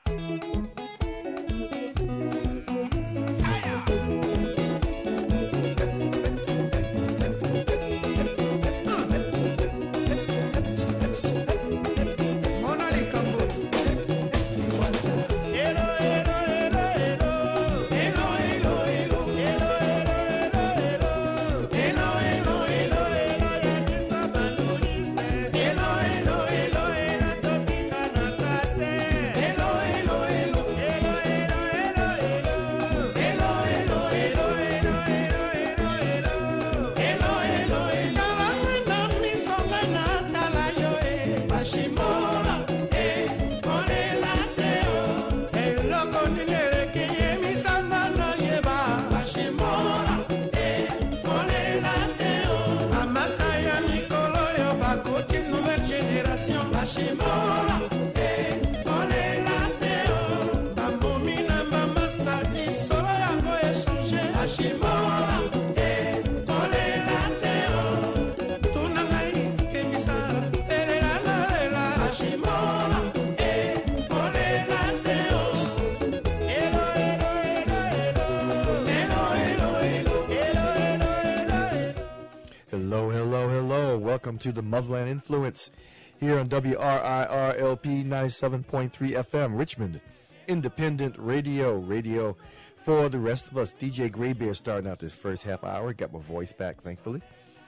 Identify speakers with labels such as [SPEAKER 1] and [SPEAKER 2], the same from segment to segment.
[SPEAKER 1] Welcome to the Motherland Influence here on WRIR-LP 97.3 FM, Richmond Independent Radio for the rest of us. DJ Graybear starting out this first half hour. Got my voice back, thankfully.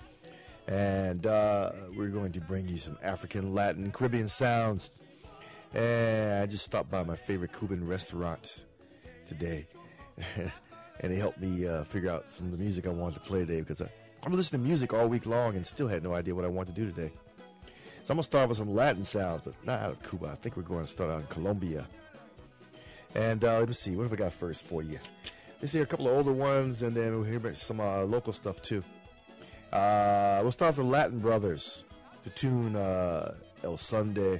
[SPEAKER 1] And we're going to bring you some African, Latin, Caribbean sounds. And I just stopped by my favorite Cuban restaurant today. And they helped me figure out some of the music I wanted to play today, because I'm listening to music all week long and still had no idea what I wanted to do today. So I'm going to start with some Latin sounds, but not out of Cuba. I think we're going to start out in Colombia. And let me see, what have I got first for you? Let's hear a couple of older ones, and then we'll hear some local stuff too. We'll start with the Latin Brothers, the tune El Sunday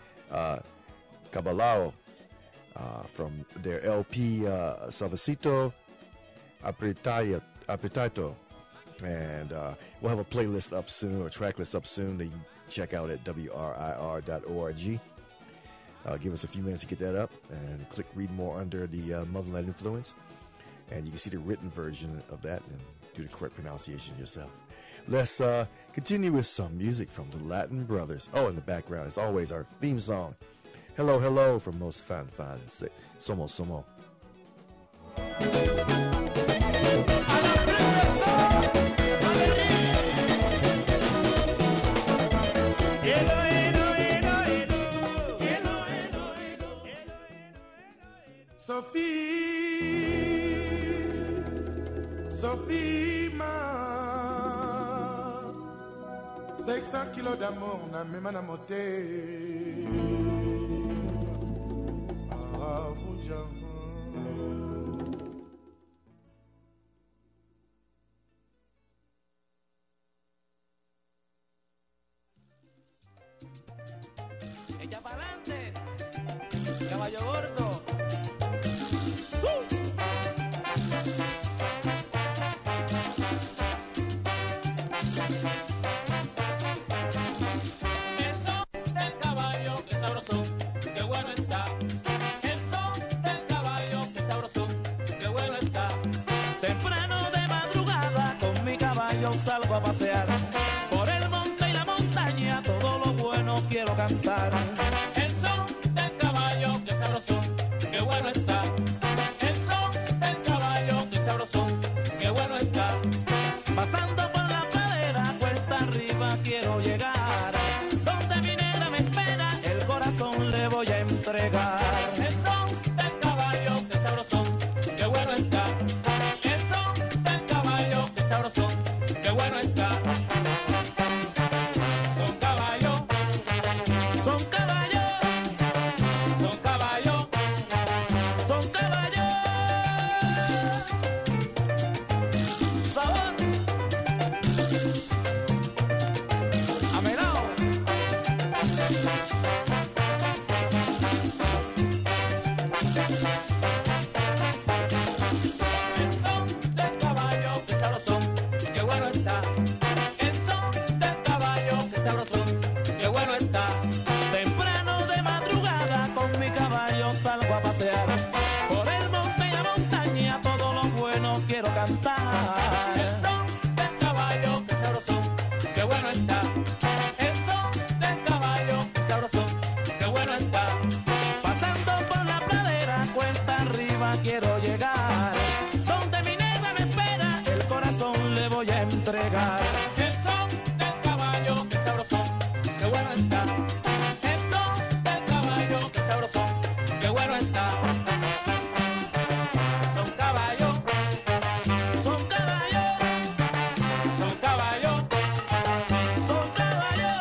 [SPEAKER 1] Cabalao from their LP Suavecito Apretado. And we'll have a playlist up soon, or track list up soon, that you can check out at WRIR.org. Give us a few minutes to get that up, and click read more under the Motherland Influence, and you can see the written version of that and do the correct pronunciation yourself. Let's continue with some music from the Latin Brothers. Oh, in the background, as always, our theme song, Hello, Hello, from Most Fan Fan and say, Somo, Somo.
[SPEAKER 2] Sophie, ma 500 kilos d'amour na mema na moté. Ah, vous
[SPEAKER 3] Ella pa'lante, caballo gordo. Yo salgo a pasear por el monte y la montaña, todo lo bueno quiero cantar. El son del caballo, que sabroso, qué bueno está. El son del caballo, que sabroso, qué bueno está. Pasando por la pradera, cuesta arriba quiero llegar. Donde mi negra me espera, el corazón le voy a entregar. El son del caballo, que sabroso, qué bueno está. El son del caballo, que sabroso, qué bueno está. Son caballos, son caballos, son caballos, son caballos. Sabor. Amelao. quiero cantar. El son del caballo, que sabrosón, qué bueno está. El son del caballo, que sabrosón, qué bueno está. Pasando por la pradera, cuesta arriba quiero llegar. Donde mi negra me espera, el corazón le voy a entregar. El son del caballo, que sabrosón, qué bueno está. El son del caballo, que sabrosón, qué bueno está. Son caballos, son caballos, son caballos, son caballos.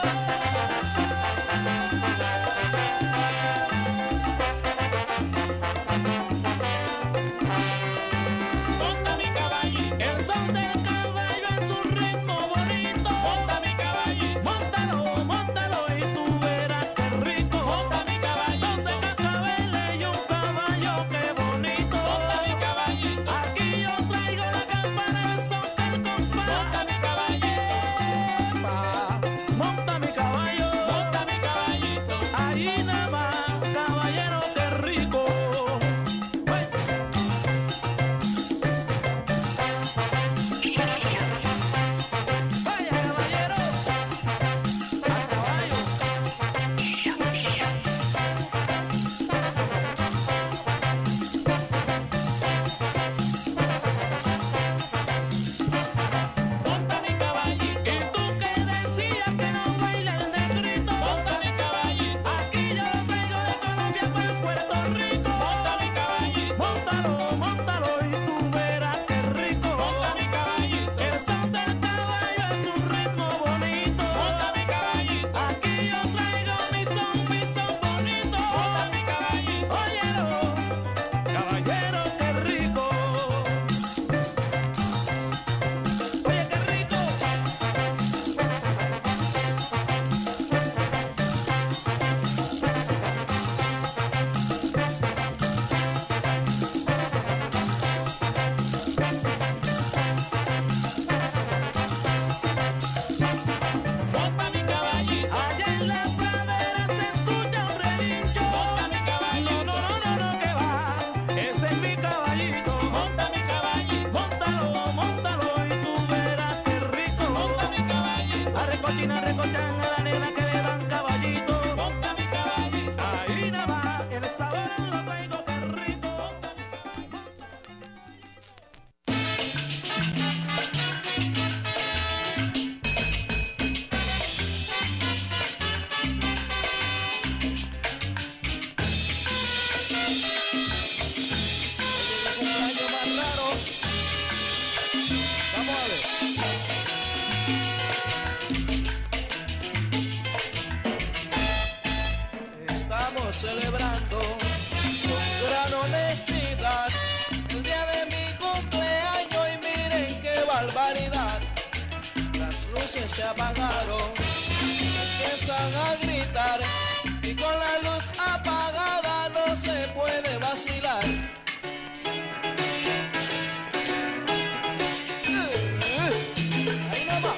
[SPEAKER 3] Monta mi caballito, el son del caballo es un ritmo bonito. Monta mi caballito, móntalo, móntalo y tú verás qué rico. Monta mi caballito, 12 cascabeles y un caballo, qué bonito. Monta mi caballito, aquí yo traigo la campana, el son del compás. Monta mi caballito, monta mi caballo, monta mi caballito. Ahí nada más, caballero, qué rico. Hey. Vaya caballero, a caballo. Monta mi caballito. Y tú que decías que no baila el negrito. Monta mi caballito. Aquí yo lo traigo de Colombia para Puerto Rico. Monta mi caballito. Móntalo, móntalo y tú verás qué rico. Monta mi caballito. El son del caballo es un ritmo bonito. Monta mi caballito. Aquí yo traigo mi son bonito. Monta mi caballito. Óyelo, caballero, qué rico. Oye, qué rico. Monta mi caballito. Allá en la pradera se escucha un relincho. Monta mi caballito. No, no, no, no, que va. Ese es mi caballito. Monta mi caballito. Móntalo, móntalo y tú verás qué rico. Monta mi caballito. A recochina, recochan a la nena que le dan caballito. Monta mi caballito. Ahí nada más, el sabor lo traigo, qué rico. Monta mi caballito. Cumpleaños más raro. Vamos a ver. Estamos celebrando con gran honestidad el día de mi cumpleaños y miren qué barbaridad. Las luces se apagaron, empiezan a gritar y con la luz apagada no se puede vacilar. Ahí nomás.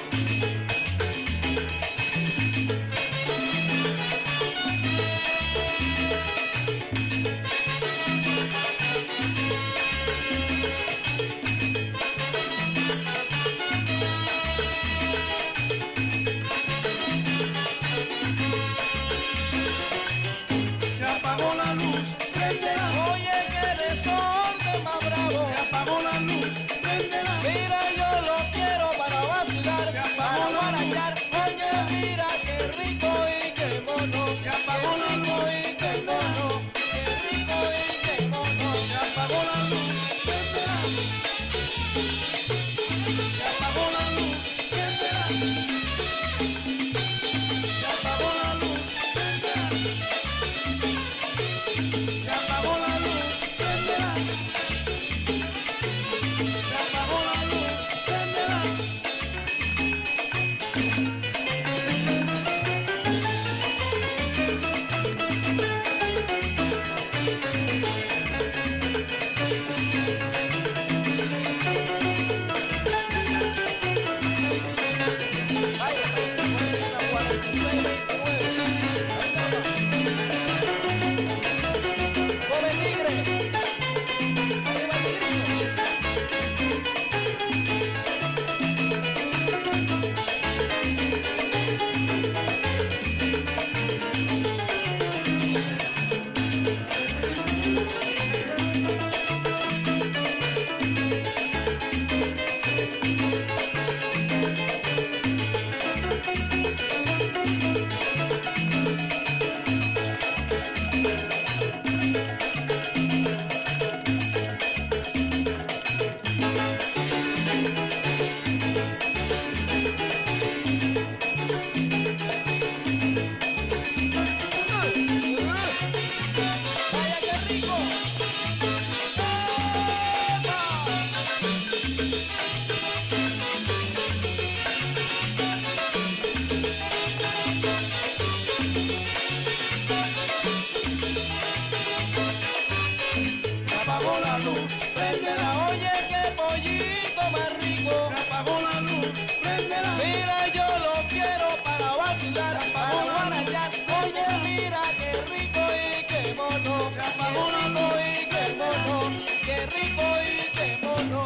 [SPEAKER 2] luz,
[SPEAKER 3] Préndela, oye, qué pollito más rico.
[SPEAKER 2] se apagó la luz, préndela.
[SPEAKER 3] Mira, yo lo quiero para vacilar, para guarachar. Oye, mira, qué rico y qué mono.
[SPEAKER 2] Se apagó la
[SPEAKER 3] Qué rico y qué mono. Qué rico y qué mono.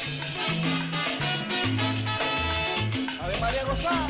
[SPEAKER 3] A ver, María Gozá.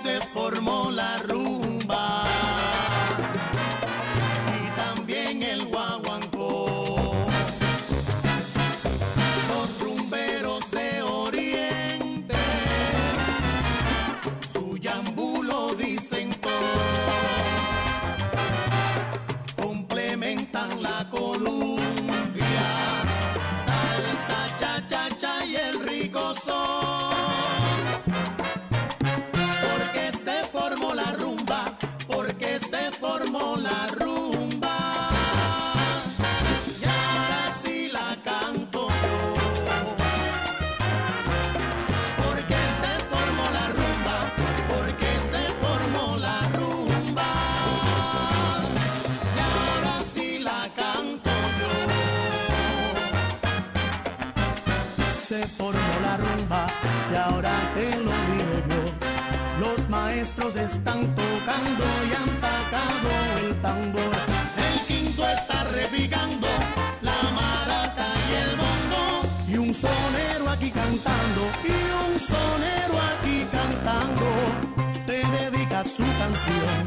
[SPEAKER 4] se formó la rumba y también el guaguancó. Los rumberos de Oriente su yambú lo dicen todo, complementan la Columbia, salsa, cha-cha-cha y el rico son. Porque se formó la rumba, porque se formó la rumba. Y ahora sí la canto yo. Porque se formó la rumba, porque se formó la rumba. Y ahora sí la canto yo. Se formó la rumba y ahora te lo digo yo. Los maestros están tocando y han sacado el tambor. El quinto está repicando la maraca y el bongo. Y un sonero aquí cantando, y un sonero aquí cantando, te dedica su canción.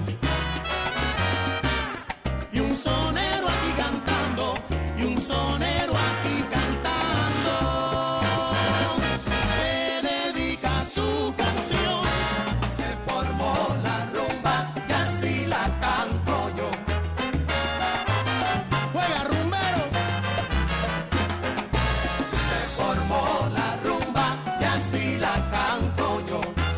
[SPEAKER 4] Y un sonero aquí cantando, y un sonero aquí cantando, te dedica su canción. Se formó la rumba y así la canto yo. Juega rumbero. Se formó la rumba y así la canto yo.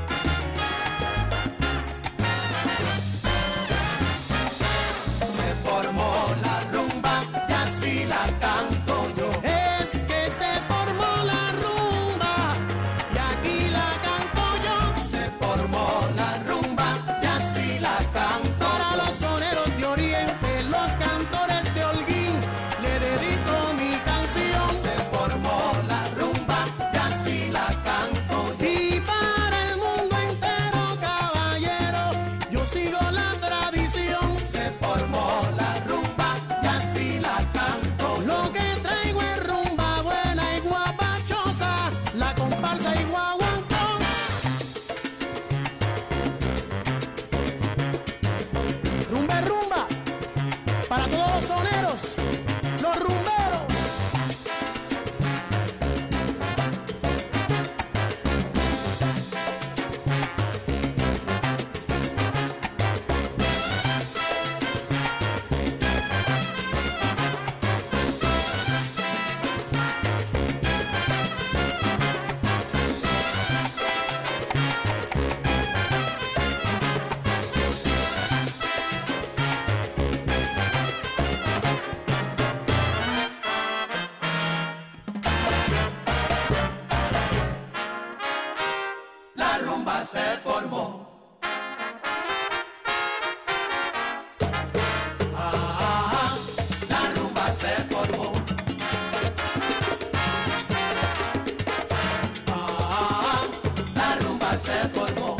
[SPEAKER 4] Se formó la rumba y así la canto yo. Es que se formó la rumba y aquí la canto yo. Se formó la rumba y así la canto. Para los soneros de Oriente, los cantores de Holguín, le dedico mi canción. Se formó la rumba y así la canto yo. Y para el mundo entero, caballero, yo sigo la tradición. Se formó la rumba y así la canto. Lo que traigo es rumba buena y guapachosa, la comparsa y guaguancó. Rumba es rumba, para todos los soneros, los rumberos. La rumba se formó. Ah, la rumba se formó. Ah, la rumba se formó.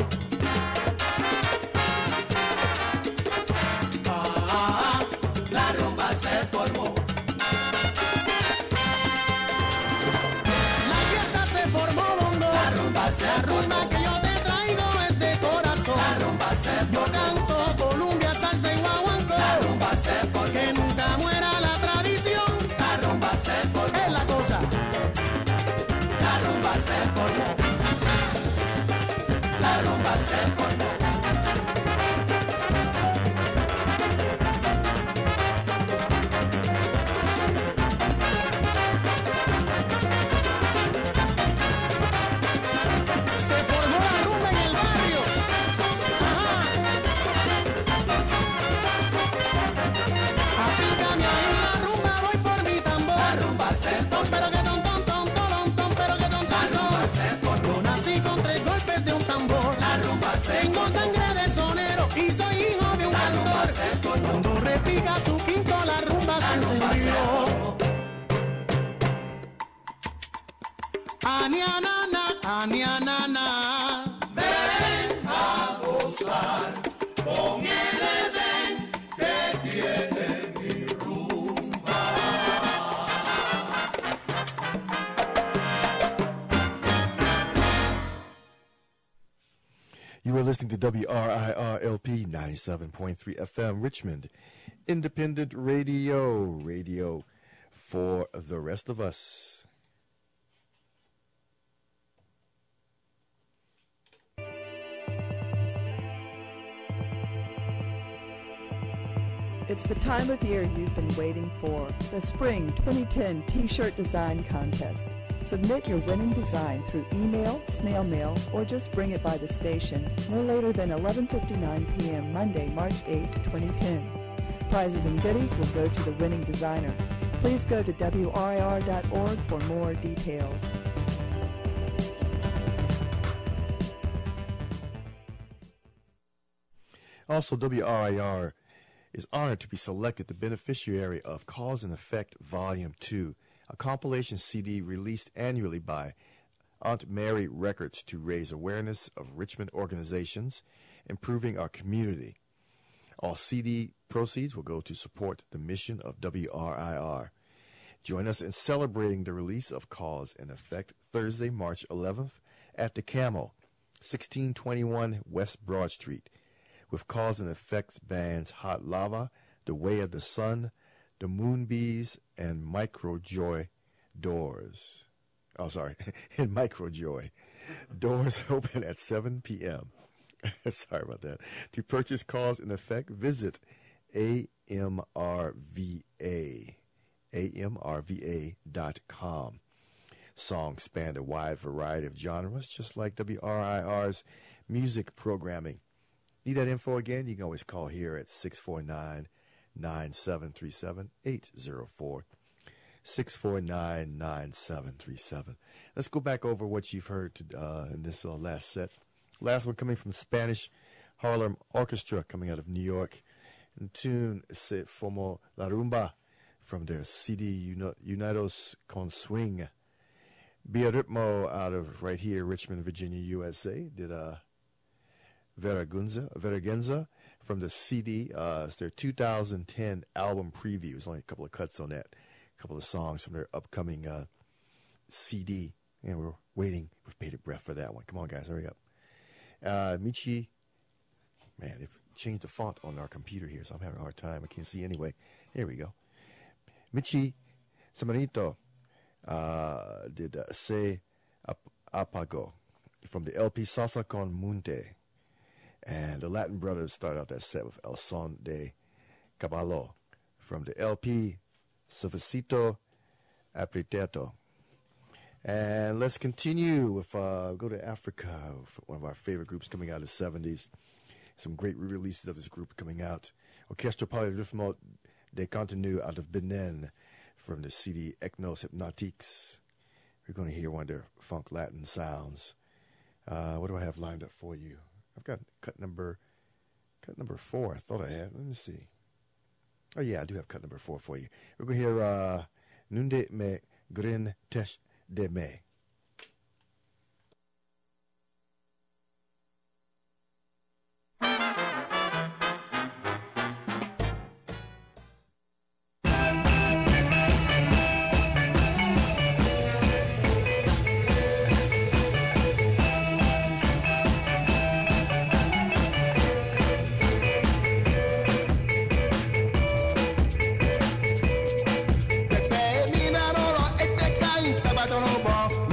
[SPEAKER 4] Ah, la rumba se formó. La fiesta se formó, bondo. La rumba se rumba que yo te traigo es de corazón. La rumba se formó. Yo canto Columbia, salsa y guaguancó. La rumba se formó. Que nunca muera la tradición. La rumba se formó. Es la cosa. La rumba se formó. La rumba se formó. Se formó la rumba en el barrio. Ajá. Apícame ahí la rumba, voy por mi tambor. La rumba se formó. Pero que ton, ton, ton, ton, ton, pero que ton, ton, ton. La rumba se formó. Yo nací con 3 golpes de un tambor. La rumba se formó. Tengo sangre de sonero y soy hijo de un cantor. La rumba se formó. Cuando repica su quinto, la rumba se encendió. Anianana, anianana. Ven a gozar con el Edén que tiene mi rumba.
[SPEAKER 1] You are listening to WRIRLP 97.3 FM Richmond, independent radio, radio for the rest of us.
[SPEAKER 5] It's the time of year you've been waiting for, the Spring 2010 T-Shirt Design Contest. Submit your winning design through email, snail mail, or just bring it by the station no later than 11:59 p.m. Monday, March 8, 2010. Prizes and goodies will go to the winning designer. Please go to WRIR.org for more details.
[SPEAKER 1] Also, WRIR is honored to be selected the beneficiary of Cause and Effect Volume 2, a compilation CD released annually by Aunt Mary Records to raise awareness of Richmond organizations improving our community. All CD proceeds will go to support the mission of WRIR. Join us in celebrating the release of Cause and Effect Thursday, March 11th at the Camel, 1621 West Broad Street, with Cause and Effect's bands Hot Lava, The Way of the Sun, The Moonbees, and Microjoy Doors. Oh, sorry, and Microjoy. Doors open at 7 p.m. Sorry about that. To purchase Cause and Effect, visit amrva.com. Songs span a wide variety of genres, just like WRIR's music programming. Need that info again? You can always call here at 649-9737, 804-649-9737. Let's go back over what you've heard in this last set. Last one coming from Spanish Harlem Orchestra, coming out of New York. And tune Se Formó la Rumba from their CD Unidos con Swing. Via Ritmo out of right here, Richmond, Virginia, USA. Did Verganza from the CD. It's their 2010 album preview. There's only a couple of cuts on that. A couple of songs from their upcoming CD. And we're waiting with bated breath for that one. Come on, guys, hurry up. Michi, man, they've changed the font on our computer here, so I'm having a hard time. I can't see anyway. Here we go. Michi Samarito did Se Apago from the LP Salsa con Munte. And the Latin Brothers started out that set with El Son de Caballo from the LP Suavecito Aprieto. And let's continue with, go to Africa, one of our favorite groups coming out of the 70s. Some great re-releases of this group coming out. Orchestra Polyrythmo de Contenu out of Benin from the CD Ecnos Hypnotiques. We're going to hear one of their funk Latin sounds. What do I have lined up for you? I've got cut number 4. I thought I had. Let me see. Oh, yeah, I do have cut number 4 for you. We're going to hear Nunde Me Grin Tesh de Me.
[SPEAKER 4] Minarolo e te canta, badono bo.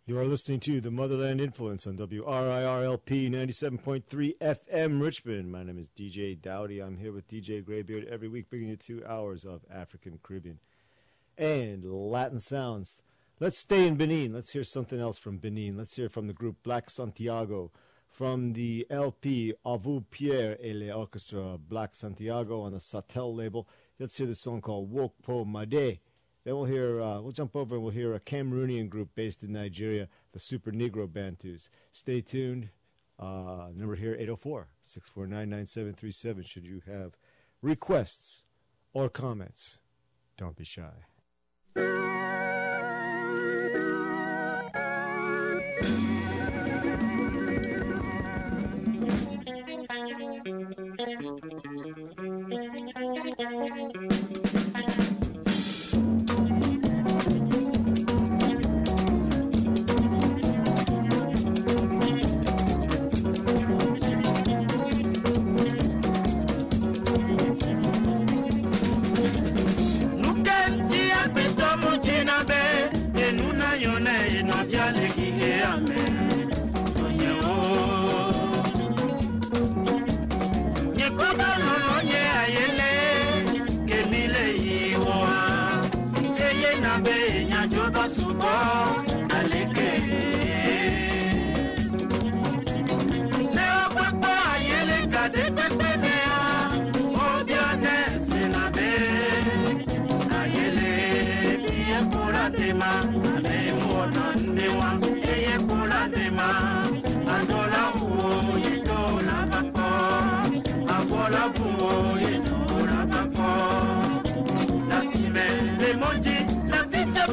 [SPEAKER 6] You are listening to the Motherland Influence on WRIRLP 97.3 FM Richmond. My name is DJ Dowdy. I'm here with DJ Graybeard every week, bringing you 2 hours of African, Caribbean, and Latin sounds. Let's stay in Benin. Let's hear something else from Benin. Let's hear from the group Black Santiago, from the LP A vous Pierre et l'Orchestra Black Santiago on the Satel label. Let's hear the song called Wok Po Made. Then we'll hear, we'll jump over and we'll hear a Cameroonian group based in Nigeria, the Super Negro Bantus. Stay tuned. Number here, 804-649-9737. Should you have requests or comments, don't be shy.
[SPEAKER 4] La fille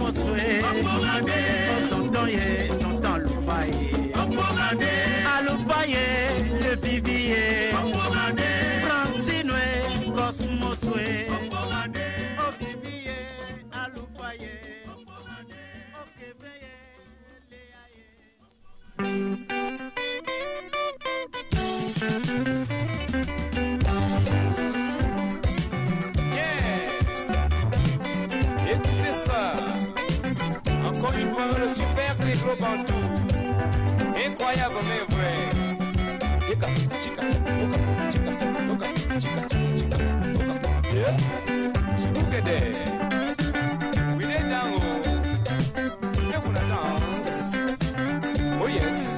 [SPEAKER 7] Cosmosway. Tonton Yé, tonton Loufaye. Aloufaye, le vivier. Francinoué, Cosmosway. Au vivier, Aloufaye. Au Kéveillé,
[SPEAKER 3] Écoutez ça. Encore une fois, le super négro bantou. Incroyable mais vrai. Chica, chica, chica, chica, chica, chica. Yeah. Look at that. We did down. You wanna dance? Oh yes.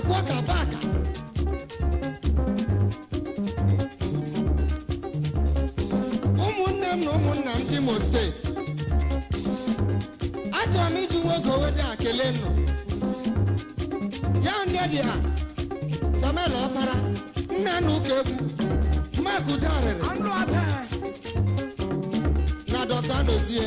[SPEAKER 8] kwọta baka ụmụnne m na ụmụnna m Imo steeti achọrọ m iji nwoke owede a kelee nnụ ya nne dị ha Samuel Ọpara nna na ụka egwu Mmakụ Darịrị na Dọkta Nozie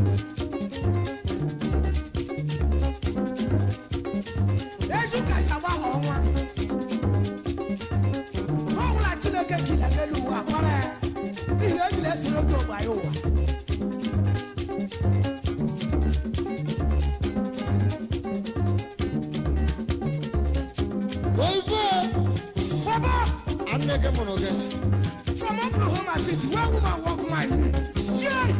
[SPEAKER 9] From Oklahoma City, where woman walk my knee. Jay!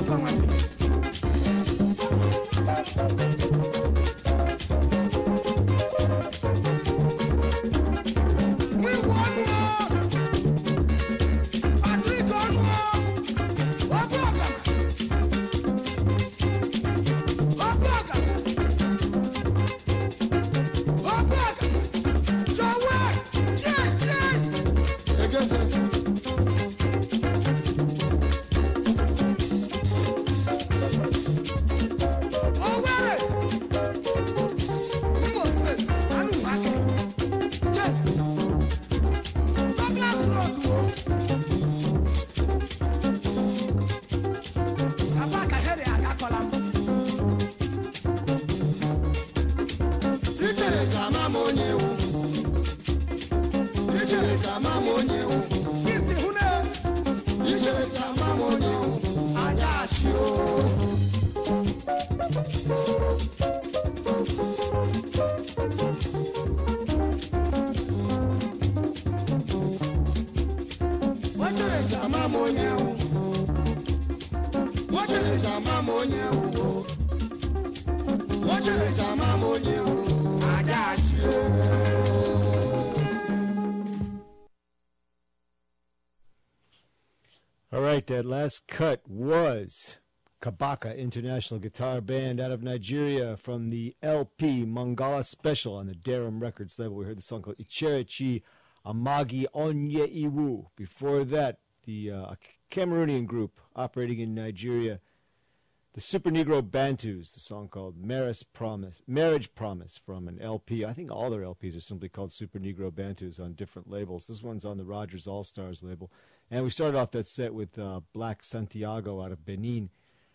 [SPEAKER 6] All right, that last cut was Kabaka International Guitar Band out of Nigeria from the LP Mangala Special on the Darum Records label. We heard the song called Icherechi Amagi Onye Iwu. Before that, the Cameroonian group operating in Nigeria, the Super Negro Bantus, the song called Marriage Promise from an LP. I think all their LPs are simply called Super Negro Bantus on different labels. This one's on the Rogers All-Stars label. And we started off that set with Black Santiago out of Benin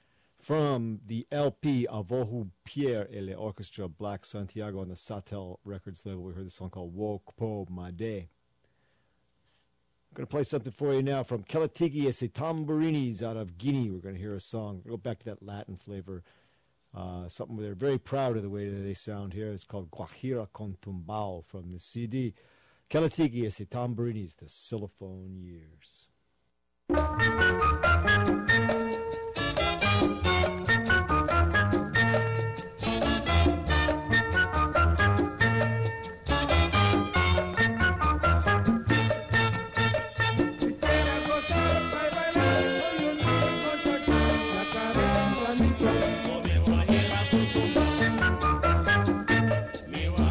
[SPEAKER 6] from the LP Avohu Pierre et le Orchestra Black Santiago on the Satel Records label. We heard the song called Wokpo Made. I'm going to play something for you now from Kelatigi Ese Tamburinis out of Guinea. We're going to hear a song. We'll go back to that Latin flavor. Something where they're very proud of the way that they sound here. It's called Guajira con Tumbao from the CD. Kelatigi Ese Tamburinis, the Xylophone Years.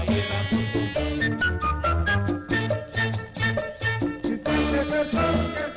[SPEAKER 2] Thank you.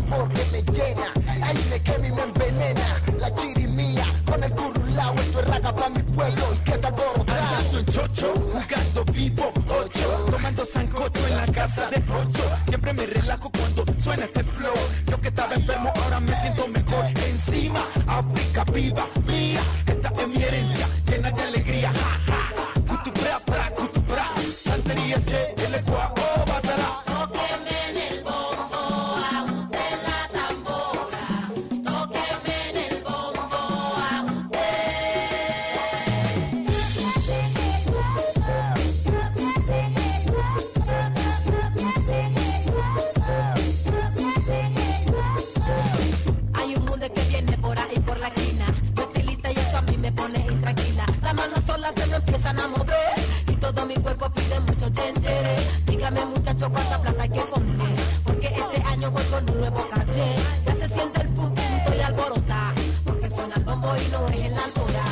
[SPEAKER 10] tambor que me llena, ahí me quema y me envenena. La chirimía con el currulao, esto es raga pa' mi pueblo y que te alborotar.
[SPEAKER 11] Andando en chocho, jugando vivo, 8, tomando sancocho en la casa de Pocho. Siempre me relajo cuando suena este flow. Yo que estaba enfermo ahora me siento mejor. Encima, África viva, mía, esta es mi herencia, llena de alegría, ja, ja. Cutupra, pra, cutupra, santería, che, el ecuao, batala.
[SPEAKER 12] Tóqueme en el bombo, ajuste la tambora. Tóqueme en el bombo, ajuste. Hay un mundo que viene por ahí por la esquina. Yo tilita y eso a mí me pone intranquila. Las manos solas se me empiezan a mover y todo mi cuerpo pide mucho yentere. Dígame muchacho cuánta plata hay que poner, porque este año vuelvo en un nuevo caché. Ya se siente el pum pum, estoy alborotada, porque suena el bombo y no es en la altura.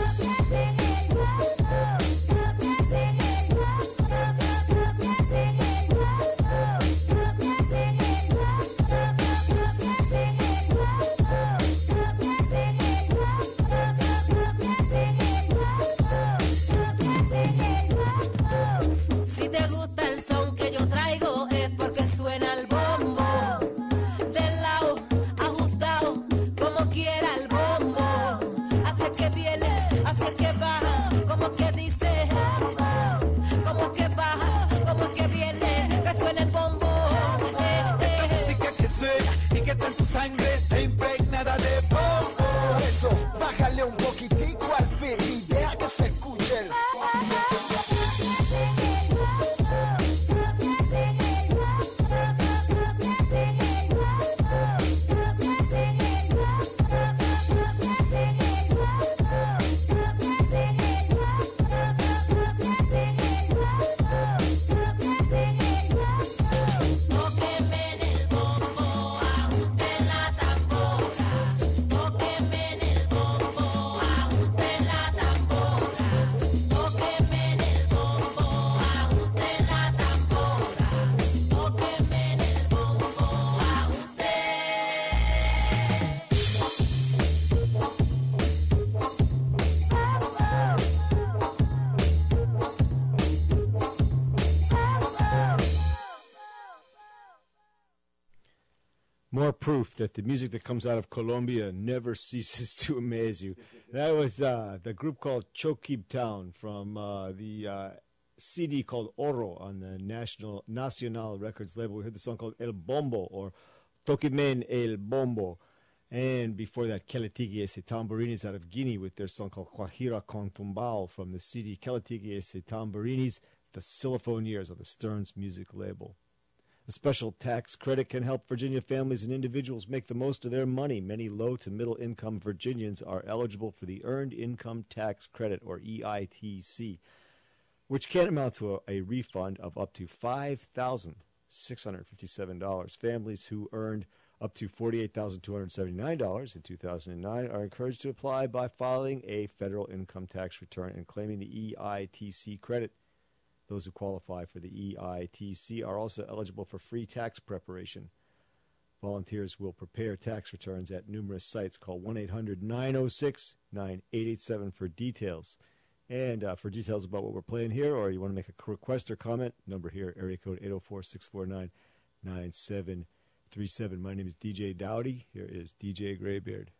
[SPEAKER 12] Si te gusta el son que yo traigo es porque suena el bombo. Del lado, ajustado, como quiera el bombo. Hace que viene, hace que baja, como que dice. Como que baja, como que viene, que suena el bombo.
[SPEAKER 11] Esta música que suena y que está en tu sangre te impregnada de bombo.
[SPEAKER 10] Por eso, bájale un poquitico al beat y deja que se escuche el
[SPEAKER 12] Tóqueme en el bombo, ajuste la tambora. Tóqueme en el bombo, ajuste la tambora. Tóqueme en el bombo, ajuste la tambora. Tóqueme en el bombo, ajuste.
[SPEAKER 6] More proof that the music that comes out of Colombia never ceases to amaze you. That was the group called Chokib Town from the CD called Oro on the Nacional Records label. We heard the song called El Bombo, or Toquimen El Bombo. And before that, Keletigi Ese Tamborinis out of Guinea with their song called Guajira con Tumbao from the CD Keletigi Ese Tamborinis, the Xylophone Years on the Stearns Music label. A special tax credit can help Virginia families and individuals make the most of their money. Many low to middle income Virginians are eligible for the Earned Income Tax Credit, or EITC, which can amount to a refund of up to $5,657. Families who earned up to $48,279 in 2009 are encouraged to apply by filing a federal income tax return and claiming the EITC credit. Those who qualify for the EITC are also eligible for free tax preparation. Volunteers will prepare tax returns at numerous sites. Call 1-800-906-9887 for details. And for details about what we're playing here, or you want to make a request or comment, number here, area code 804-649-9737. My name is DJ Dowdy. Here is DJ Graybeard.